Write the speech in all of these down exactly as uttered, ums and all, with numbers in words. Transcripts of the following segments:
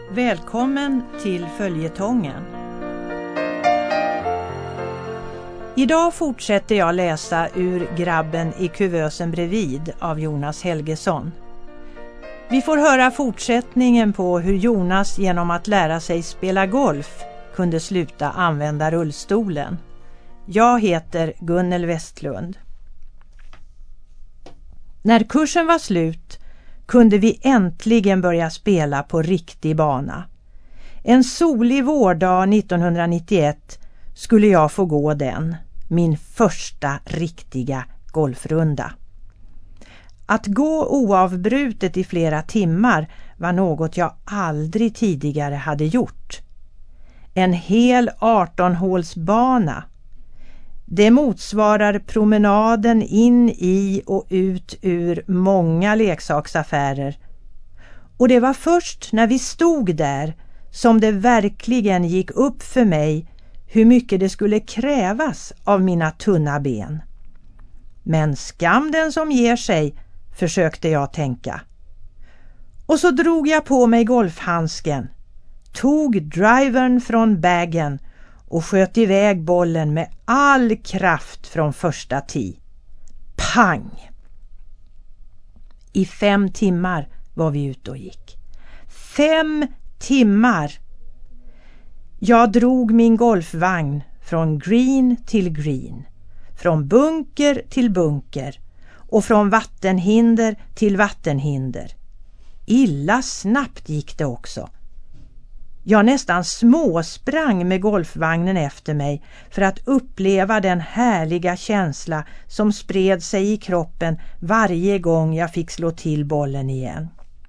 Välkommen till följetongen. Idag fortsätter jag läsa ur Grabben i kuvösen bredvid av Jonas Helgesson. Vi får höra fortsättningen på hur Jonas genom att lära sig spela golf kunde sluta använda rullstolen. Jag heter Gunnel Westlund. När kursen var slut kunde vi äntligen börja spela på riktig bana. En solig vårdag nittonhundranittioett skulle jag få gå den, min första riktiga golfrunda. Att gå oavbrutet i flera timmar var något jag aldrig tidigare hade gjort. En hel arton-hålsbana. Det motsvarar promenaden in i och ut ur många leksaksaffärer. Och det var först när vi stod där som det verkligen gick upp för mig hur mycket det skulle krävas av mina tunna ben. Men skam den som ger sig, försökte jag tänka. Och så drog jag på mig golfhandsken, tog drivern från bagen och sköt iväg bollen med all kraft från första tee. Pang! I fem timmar var vi ute och gick. Fem timmar! Jag drog min golfvagn från green till green, från bunker till bunker och från vattenhinder till vattenhinder. Illa snabbt gick det också. Jag nästan småsprang med golfvagnen efter mig för att uppleva den härliga känsla som spred sig i kroppen varje gång jag fick slå till bollen igen.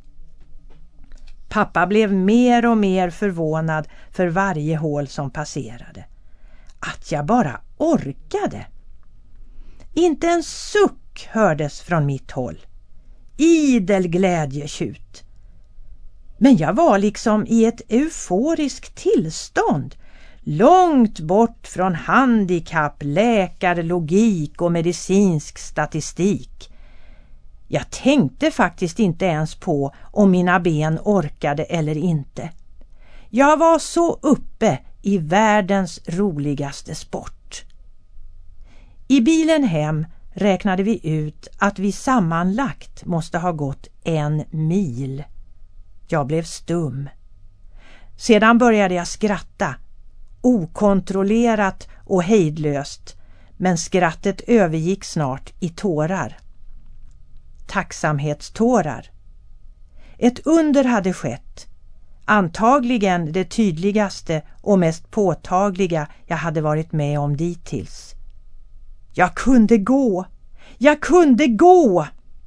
Pappa blev mer och mer förvånad för varje hål som passerade. Att jag bara orkade. Inte en suck hördes från mitt håll. Idel glädjetjut. Men jag var liksom i ett euforiskt tillstånd. Långt bort från handikapp, läkarlogik och medicinsk statistik. Jag tänkte faktiskt inte ens på om mina ben orkade eller inte. Jag var så uppe i världens roligaste sport. I bilen hem räknade vi ut att vi sammanlagt måste ha gått en mil. Jag blev stum. Sedan började jag skratta, okontrollerat och hejdlöst, men skrattet övergick snart i tårar. Tacksamhetstårar. Ett under hade skett, antagligen det tydligaste och mest påtagliga jag hade varit med om dittills. Jag kunde gå! Jag kunde gå!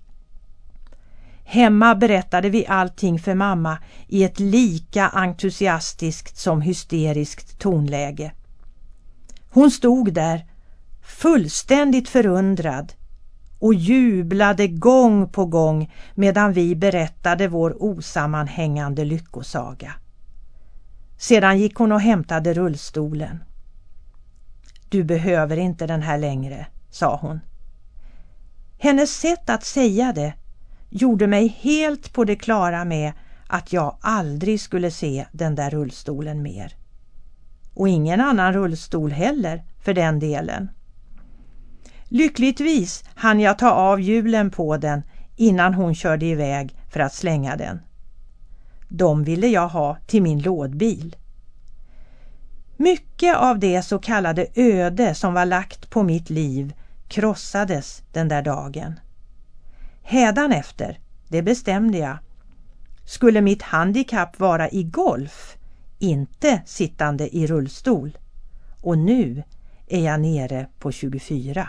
Hemma berättade vi allting för mamma i ett lika entusiastiskt som hysteriskt tonläge. Hon stod där, fullständigt förundrad, och jublade gång på gång medan vi berättade vår osammanhängande lyckosaga. Sedan gick hon och hämtade rullstolen. Du behöver inte den här längre, sa hon. Hennes sätt att säga det gjorde mig helt på det klara med att jag aldrig skulle se den där rullstolen mer. Och ingen annan rullstol heller för den delen. Lyckligtvis hann jag ta av hjulen på den innan hon körde iväg för att slänga den. De ville jag ha till min lådbil. Mycket av det så kallade öde som var lagt på mitt liv krossades den där dagen. Hädanefter, det bestämde jag, skulle mitt handikapp vara i golf, inte sittande i rullstol. Och nu är jag nere på tjugofyra.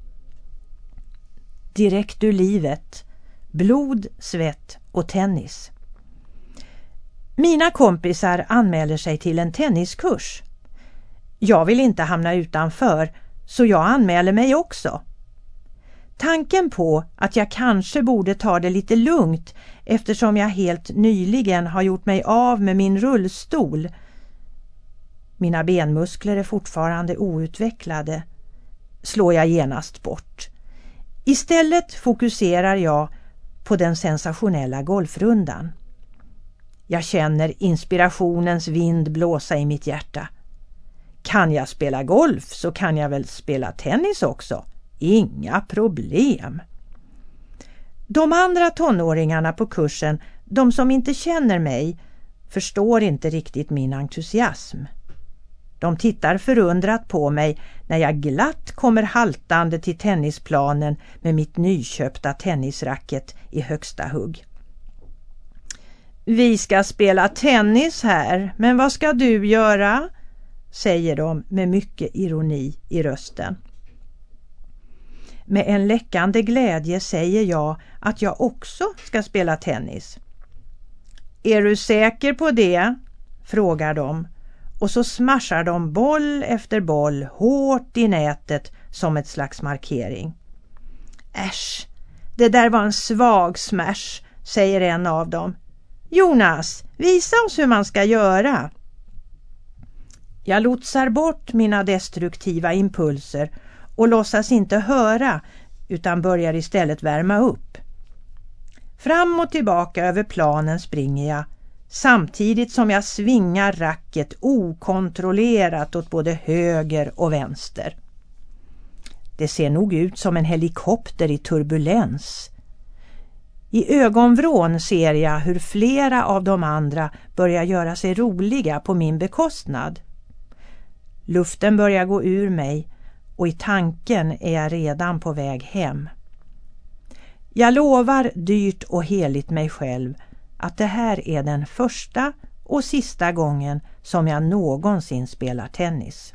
Direkt ur livet, blod, svett och tennis. Mina kompisar anmäler sig till en tenniskurs. Jag vill inte hamna utanför, så jag anmäler mig också. Tanken på att jag kanske borde ta det lite lugnt eftersom jag helt nyligen har gjort mig av med min rullstol. Mina benmuskler är fortfarande outvecklade. Slår jag genast bort. Istället fokuserar jag på den sensationella golfrundan. Jag känner inspirationens vind blåsa i mitt hjärta. Kan jag spela golf så kan jag väl spela tennis också. Inga problem. De andra tonåringarna på kursen, de som inte känner mig, förstår inte riktigt min entusiasm. De tittar förundrat på mig när jag glatt kommer haltande till tennisplanen med mitt nyköpta tennisracket i högsta hugg. Vi ska spela tennis här, men vad ska du göra? Säger de med mycket ironi i rösten. Med en läckande glädje säger jag att jag också ska spela tennis. Är du säker på det? Frågar de. Och så smashar de boll efter boll hårt i nätet som ett slags markering. Äsch, det där var en svag smash, säger en av dem. Jonas, visa oss hur man ska göra. Jag lotsar bort mina destruktiva impulser och låtsas inte höra utan börjar istället värma upp. Fram och tillbaka över planen springer jag samtidigt som jag svingar racket okontrollerat åt både höger och vänster. Det ser nog ut som en helikopter i turbulens. I ögonvrån ser jag hur flera av de andra börjar göra sig roliga på min bekostnad. Luften börjar gå ur mig och i tanken är jag redan på väg hem. Jag lovar dyrt och heligt mig själv att det här är den första och sista gången som jag någonsin spelar tennis.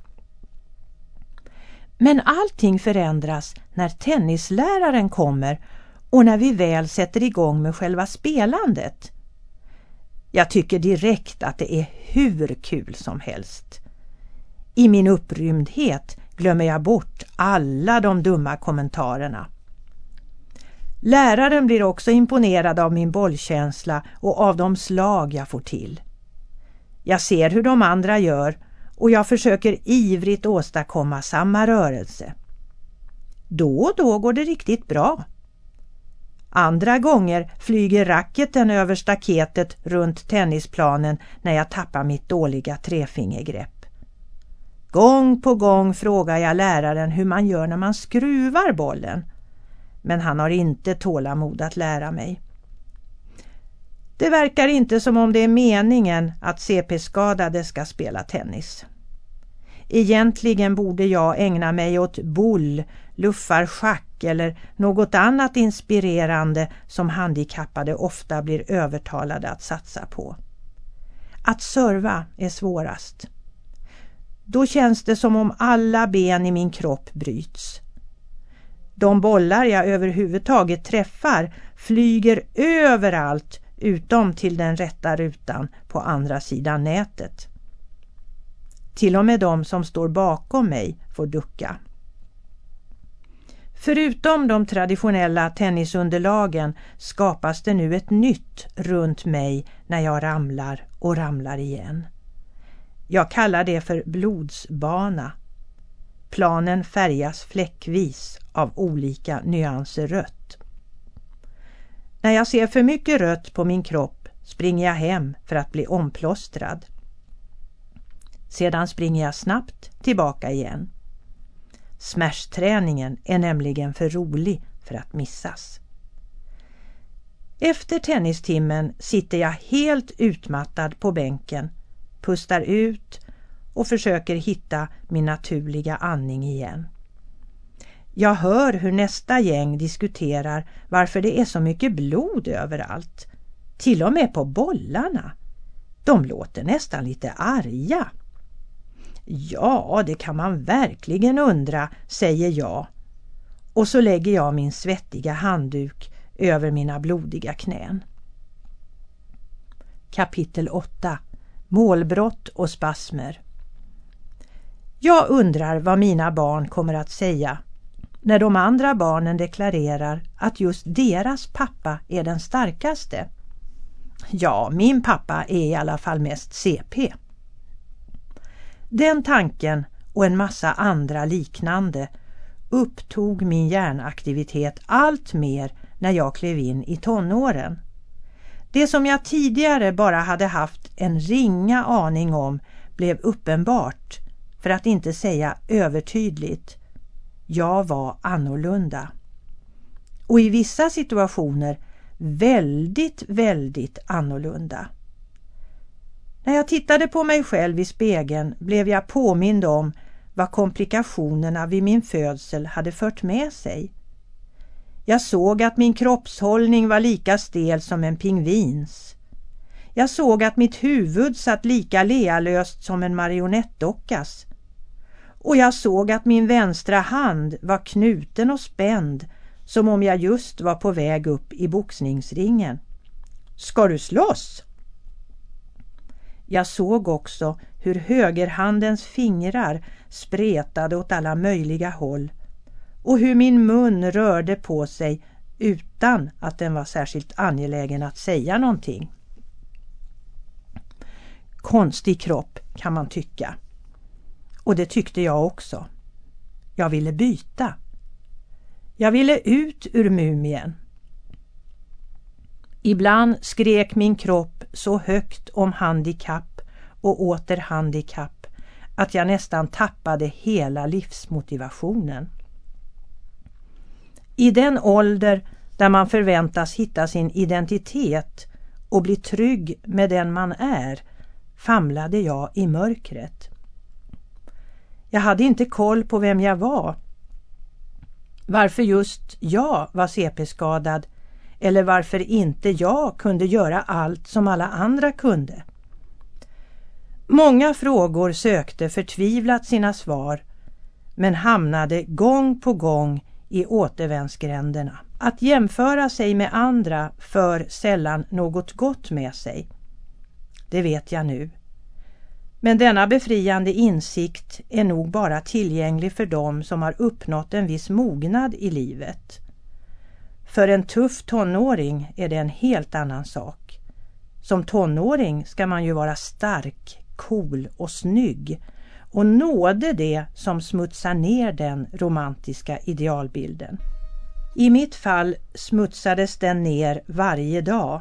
Men allting förändras när tennisläraren kommer och när vi väl sätter igång med själva spelandet. Jag tycker direkt att det är hur kul som helst. I min upprymdhet glömmer jag bort alla de dumma kommentarerna. Läraren blir också imponerad av min bollkänsla och av de slag jag får till. Jag ser hur de andra gör och jag försöker ivrigt åstadkomma samma rörelse. Då och då går det riktigt bra. Andra gånger flyger racketen över staketet runt tennisplanen när jag tappar mitt dåliga trefingergrepp. Gång på gång frågar jag läraren hur man gör när man skruvar bollen. Men han har inte tålamod att lära mig. Det verkar inte som om det är meningen att C P-skadade ska spela tennis. Egentligen borde jag ägna mig åt boll, luffarschack eller något annat inspirerande som handikappade ofta blir övertalade att satsa på. Att serva är svårast. Då känns det som om alla ben i min kropp bryts. De bollar jag överhuvudtaget träffar flyger överallt utom till den rätta rutan på andra sidan nätet. Till och med de som står bakom mig får ducka. Förutom de traditionella tennisunderlagen skapas det nu ett nytt runt mig när jag ramlar och ramlar igen. Jag kallar det för blodsbana. Planen färgas fläckvis av olika nyanser rött. När jag ser för mycket rött på min kropp springer jag hem för att bli omplåstrad. Sedan springer jag snabbt tillbaka igen. Smashträningen är nämligen för rolig för att missas. Efter tennistimmen sitter jag helt utmattad på bänken, pustar ut och försöker hitta min naturliga andning igen. Jag hör hur nästa gäng diskuterar varför det är så mycket blod överallt. Till och med på bollarna. De låter nästan lite arga. Ja, det kan man verkligen undra, säger jag. Och så lägger jag min svettiga handduk över mina blodiga knän. Kapitel åtta. Målbrott och spasmer. Jag undrar vad mina barn kommer att säga när de andra barnen deklarerar att just deras pappa är den starkaste. Ja, min pappa är i alla fall mest C P. Den tanken och en massa andra liknande upptog min hjärnaktivitet allt mer när jag klev in i tonåren. Det som jag tidigare bara hade haft en ringa aning om blev uppenbart, för att inte säga övertydligt. Jag var annorlunda. Och i vissa situationer väldigt, väldigt annorlunda. När jag tittade på mig själv i spegeln blev jag påmind om vad komplikationerna vid min födsel hade fört med sig. Jag såg att min kroppshållning var lika stel som en pingvins. Jag såg att mitt huvud satt lika lealöst som en marionettdockas. Och jag såg att min vänstra hand var knuten och spänd som om jag just var på väg upp i boxningsringen. Ska du slåss? Jag såg också hur högerhandens fingrar spretade åt alla möjliga håll och hur min mun rörde på sig utan att den var särskilt angelägen att säga någonting. Konstig kropp kan man tycka. Och det tyckte jag också. Jag ville byta. Jag ville ut ur mumien. Ibland skrek min kropp så högt om handikapp och åter handikapp att jag nästan tappade hela livsmotivationen. I den ålder där man förväntas hitta sin identitet och bli trygg med den man är, famlade jag i mörkret. Jag hade inte koll på vem jag var. Varför just jag var C P-skadad eller varför inte jag kunde göra allt som alla andra kunde. Många frågor sökte förtvivlat sina svar men hamnade gång på gång i återvändsgränderna. Att jämföra sig med andra för sällan något gott med sig. Det vet jag nu. Men denna befriande insikt är nog bara tillgänglig för dem som har uppnått en viss mognad i livet. För en tuff tonåring är det en helt annan sak. Som tonåring ska man ju vara stark, cool och snygg och nåde det som smutsar ner den romantiska idealbilden. I mitt fall smutsades den ner varje dag.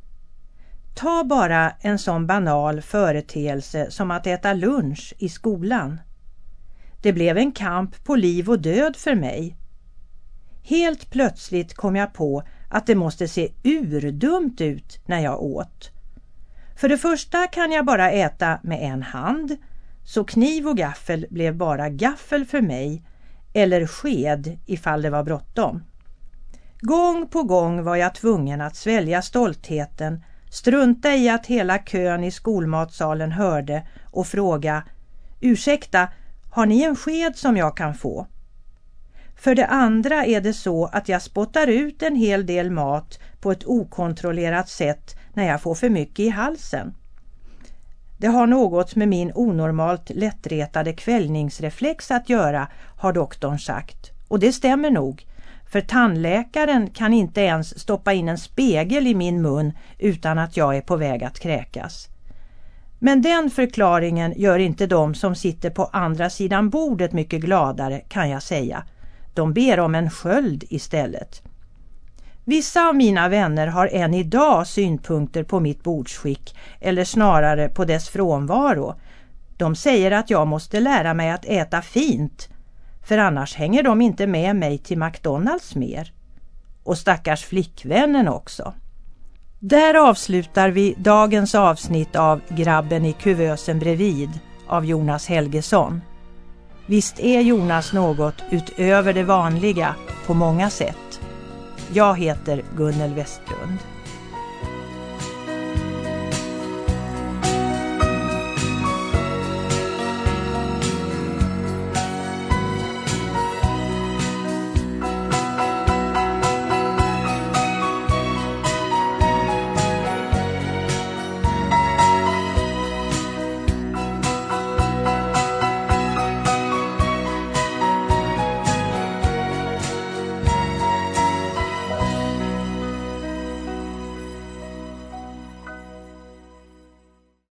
Ta bara en sån banal företeelse som att äta lunch i skolan. Det blev en kamp på liv och död för mig. Helt plötsligt kom jag på att det måste se urdumt ut när jag åt. För det första kan jag bara äta med en hand, så kniv och gaffel blev bara gaffel för mig, eller sked ifall det var bråttom. Gång på gång var jag tvungen att svälja stoltheten, strunta i att hela kön i skolmatsalen hörde och fråga: ursäkta, har ni en sked som jag kan få? För det andra är det så att jag spottar ut en hel del mat på ett okontrollerat sätt när jag får för mycket i halsen. Det har något med min onormalt lättretade kvällningsreflex att göra, har doktorn sagt. Och det stämmer nog, för tandläkaren kan inte ens stoppa in en spegel i min mun utan att jag är på väg att kräkas. Men den förklaringen gör inte de som sitter på andra sidan bordet mycket gladare, kan jag säga. De ber om en sköld istället. Vissa av mina vänner har än idag synpunkter på mitt bordsskick, eller snarare på dess frånvaro. De säger att jag måste lära mig att äta fint, för annars hänger de inte med mig till McDonalds mer. Och stackars flickvännen också. Där avslutar vi dagens avsnitt av Grabben i kuvösen bredvid av Jonas Helgesson. Visst är Jonas något utöver det vanliga på många sätt. Jag heter Gunnel Westlund.